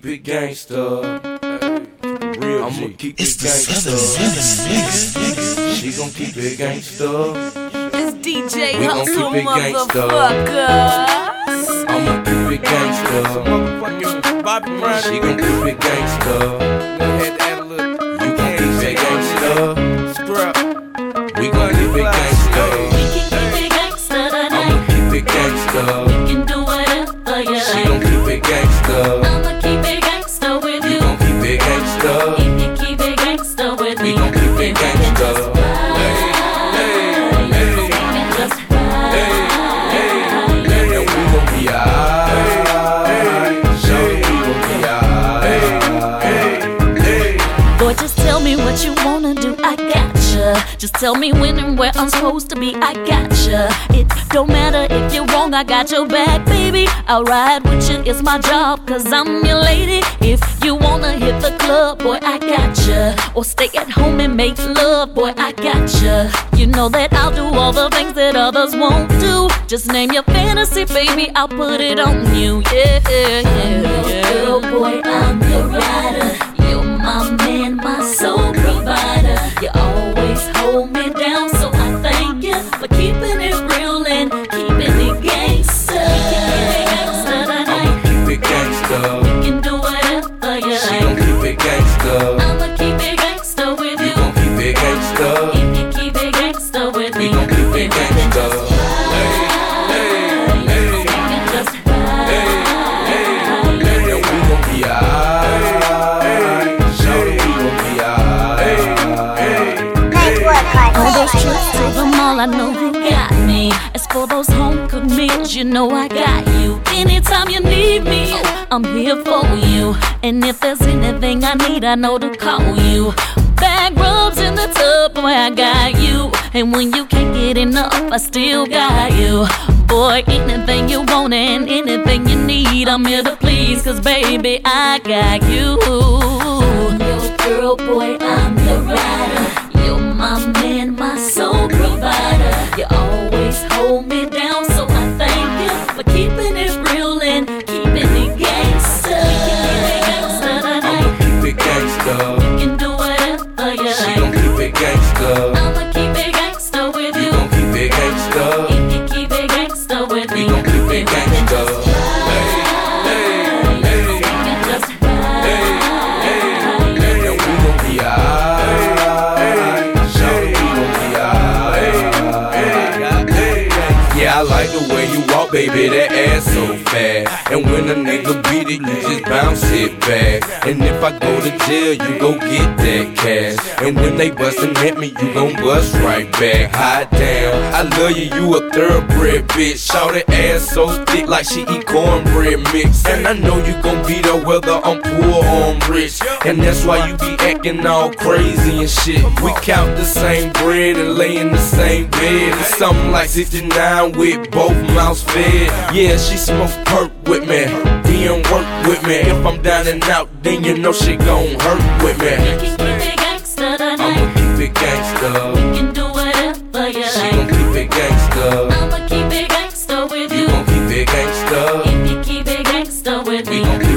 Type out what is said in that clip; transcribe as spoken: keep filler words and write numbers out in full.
keep it gangsta. Real I'ma keep it's it gangsta. She gon' keep it gangsta. It's D J We gon' Hustle, keep it gangsta. motherfuckers. I'ma keep it gangsta. She gon' keep it gangsta. You gon' keep it gangsta. We gon' keep it gangsta. We can keep it gangsta tonight. I'ma keep it gangsta. We can do whatever you She like. gon' keep it gangsta. I'ma keep it gangsta with You you. gon' keep it gangsta. If you keep it gangsta with We me, gon' keep it gangsta. just And we gon' be alright. Shawty, we gon' be alright. Boy, just tell me what you wanna do, I gotcha. Just tell me when and where I'm supposed to be, I gotcha. It don't matter if you're wrong, I got your back, baby. I'll ride with you, it's my job, cause I'm your lady. If you wanna hit the club, boy, I gotcha. Or stay at home and make love, boy, I gotcha. You know that I'll do all the things that others won't do. Just name your fantasy, baby, I'll put it on you, yeah, yeah, yeah. I'm your girl, boy, I'm your rider. You're my man, my soul provider. You always hold me down, so I thank you for keeping it real and keeping it gangsta. I'ma keep it gangsta. We can do whatever you She gon' like. keep it gangsta. I'ma keep it gangsta with You you. gon' keep it gangsta. If you keep it gangsta with We me, gon' keep it gangsta. just And we gon' be alright. Shawty, we gon' be alright. all those trips to the mall, I know you got me. As for those home cooked meals, you know I got you. Anytime you need me, I'm here for you. And if there's anything I need, I know to call you. Back rubs in the tub, boy, I got you. And when you can't get enough, I still got you. Boy, anything you want and anything you need, I'm here to please, cause baby, I got you. I'm your girl, boy, I'm your rider. You're my man, my soul provider. You always hold me down, so I thank you for keeping it real and keeping it gangsta. I'ma keep it gangsta. We can do whatever you She like. gon' keep it gangsta. I'ma keep it gangsta with You you. gon' keep it gangsta. If you keep it gangsta with We me, gon' keep it gangsta. just And we gon' be alright. Shawty, we gon' be alright. Yeah, I like the way you walk, baby, that ass so fast. And when a nigga beat it, you just bounce it back. And if I go to jail, you go get that cash. And when they bustin' at me, you gon' bust right back. Hot damn, I love you, you a thoroughbred bitch. Shawty ass so thick like she eat cornbread mix. And I know you gon' be there whether I'm poor or I'm rich. And that's why you be acting all crazy and shit. We count the same bread and lay in the same bed. It's something like sixty-nine with both mouths fed. Yeah, she smoke perk with me, then work with me. If I'm down and out, then you know she gon' hurt with me. we can keep it gangsta I'ma tonight. keep it gangsta. We can do whatever you She gon' like. keep it gangsta. I'ma keep it gangsta with You you. gon' keep it gangsta. If you keep it gangsta with We me, gon' keep